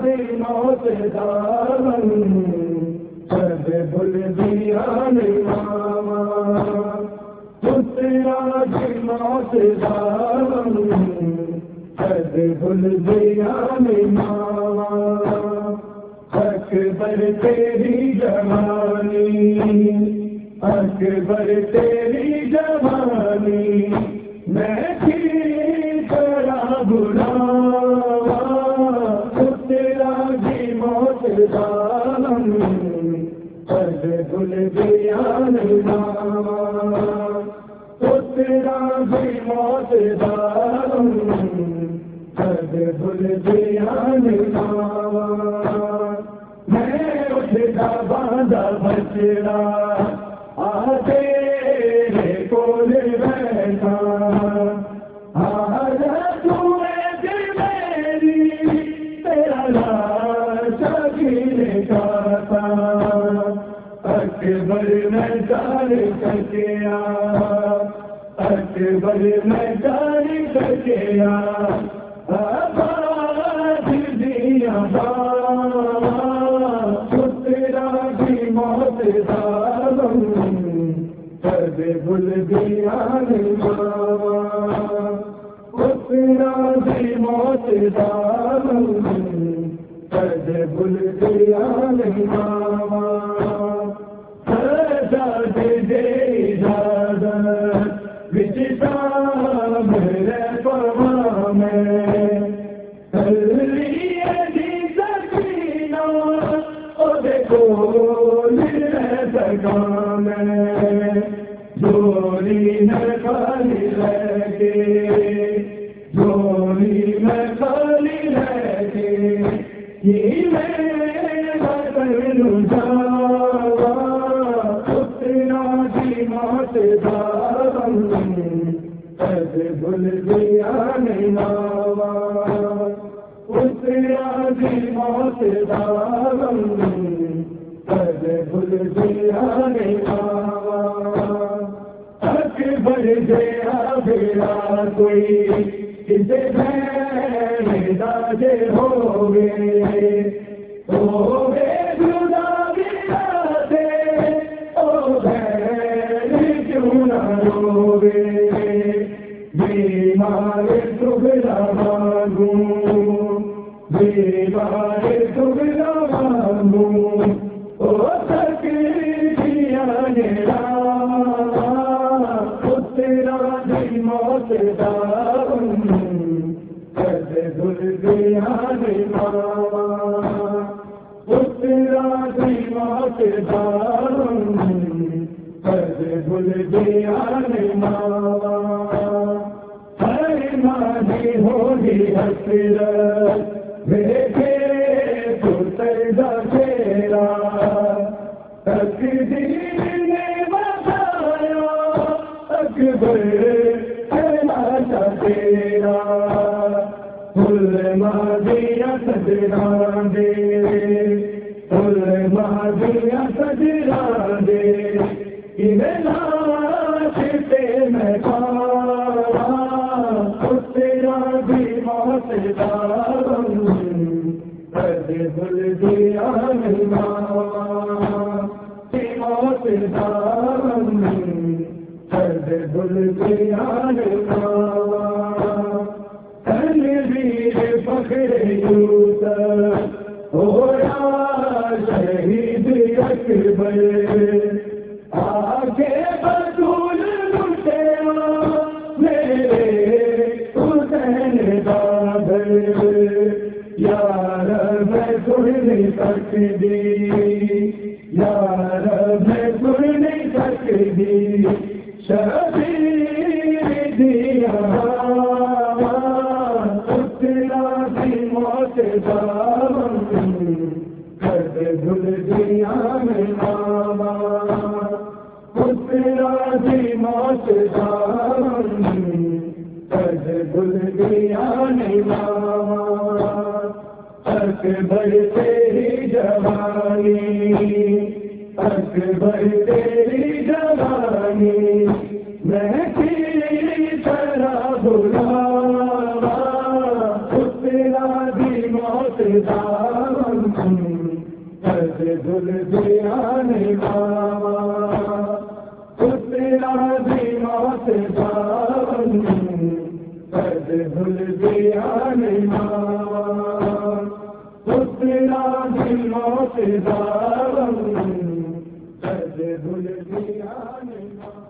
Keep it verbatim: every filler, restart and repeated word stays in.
मौत दामन सब भूल दिया रे मामा, तेरा भी मौत दामन सब भूल दिया रे मामा। अकबर तेरी जवानी, अकबर तेरी जवानी मैं की तरह बुलावा, तेरा भी मौत दामन सब भूल दिया रे मामा, तेरा भी मौत दामन सब भूल दिया रे मामा। मैं उठता बांधा बचड़ा आते रे कोल बैठा, आज तू दिल मेरी तेरा लाशा गिर जाता। अकबर में जान सकिया, अकबर में जान सकिया आबाद दिया बाबा, तेरा भी मौत दामन सब भूल दिया रे मामा, तेरा भी मौत दामन सब भूल दिया रे मामा। दे दे इजाजत विचिता मेरे पवा में, लिए दी सकीना ओ देखो सका मैं, जोरी में खाली लगे, जोरी में खाली लगे, ये मेरा करूँ जावा, तेरा भी मौत दामन सब भूल दिया रे मामा, तेरा भी मौत दामन सब भूल दिया रे मामा। अकबर जया बेड़ा कोई किसे दाजे होवे, होवे जुदा बिराते ओ भैन क्यों न रोवे, बीमार दुबला मांगू, बीमार दुबला मांगू ओ सकिया नेरा, तेरा भी मौत दामन सब भूल दिया रे मामा, तेरा भी मौत दामन सब भूल दिया रे मामा। हर मानी होगी हसरत देखे पुत्र तेरा, तकदीर ने बताया अकबर लाशा तेरा, फुल मादिया सजरा दे, फुल मादिया सजरा दे, इन्हें लाश पे मैं पावा, तेरा भी मौत दामन सब भूल दिया रे मामा, मौत दामन सब भूल दिया रे मामा। तनवीर फखरे यूसुफ होया शहीद अकबर, आगे बतूल लुटेरा मेरे हुसैन दादर, यार मैं सुन नहीं सकती, यार मैं सुन नहीं सकती, शबीर दिया तेरा भी मौत दामन सब भूल दिया रे मामा, तेरा भी मौत दामन सब भूल दिया रे मामा। अकबर तेरी जवानी, अकबर तेरी जवानी मैं की तरह बुलावा, तेरा भी मौत दा धुल दिया ने मावा तेरा भी मौत जावन कद धुल दिया ने मावा तेरा भी मौत जावन कद धुल दिया ने मावा।